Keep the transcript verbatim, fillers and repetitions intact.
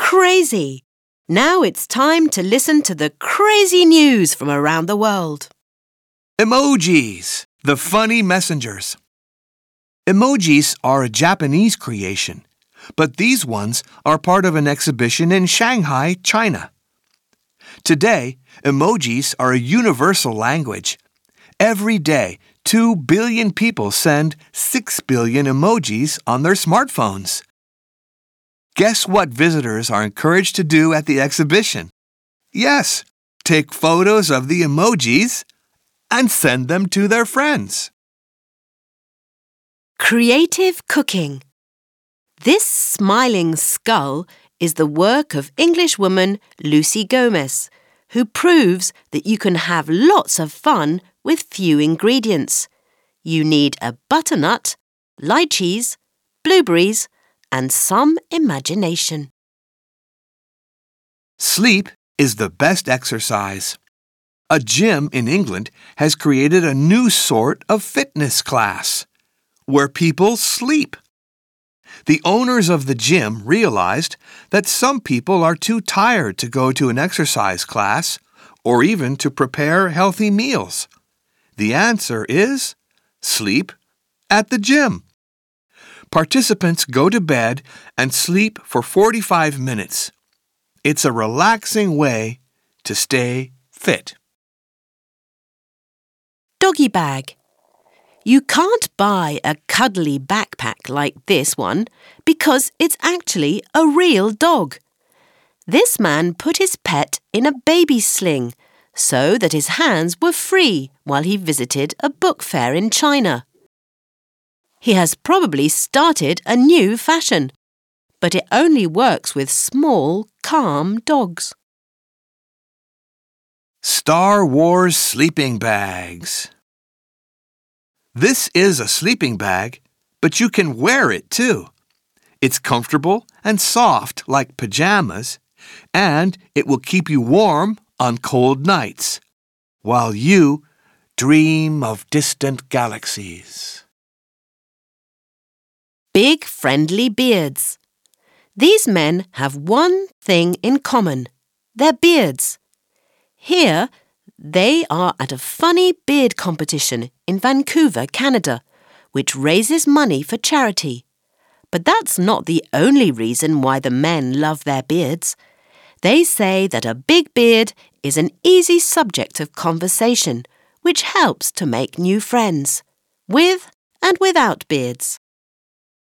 crazy. Now it's time to listen to the crazy news from around the world. Emojis, the funny messengers. Emojis are a Japanese creation, but these ones are part of an exhibition in Shanghai, China. Today, emojis are a universal language. Every day, two billion people send six billion emojis on their smartphones. Guess what visitors are encouraged to do at the exhibition? Yes, take photos of the emojis and send them to their friends. Creative cooking. This smiling skull is the work of English woman Lucy Gomez, who proves that you can have lots of fun with few ingredients. You need a butternut, lychees, blueberries, and some imagination. Sleep is the best exercise. A gym in England has created a new sort of fitness class, where people sleep. The owners of the gym realized that some people are too tired to go to an exercise class or even to prepare healthy meals. The answer is sleep at the gym. Participants go to bed and sleep for forty-five minutes. It's a relaxing way to stay fit. Doggy bag. You can't buy a cuddly backpack like this one because it's actually a real dog. This man put his pet in a baby sling so that his hands were free while he visited a book fair in China. He has probably started a new fashion, but it only works with small, calm dogs. Star Wars sleeping bags. This is a sleeping bag, but you can wear it too. It's comfortable and soft like pajamas, and it will keep you warm on cold nights, while you dream of distant galaxies. Big friendly beards. These men have one thing in common, their beards. Here, they are at a funny beard competition in Vancouver, Canada, which raises money for charity. But that's not the only reason why the men love their beards. They say that a big beard is an easy subject of conversation, which helps to make new friends, with and without beards.